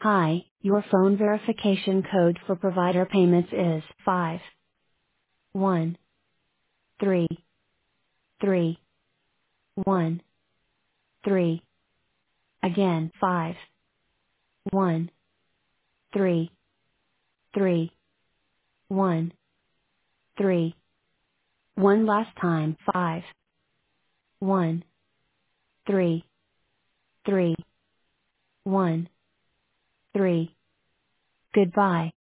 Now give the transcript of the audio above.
Hi, your phone verification code for provider payments is 513313. Again, 513313. One last time, 513313. Goodbye.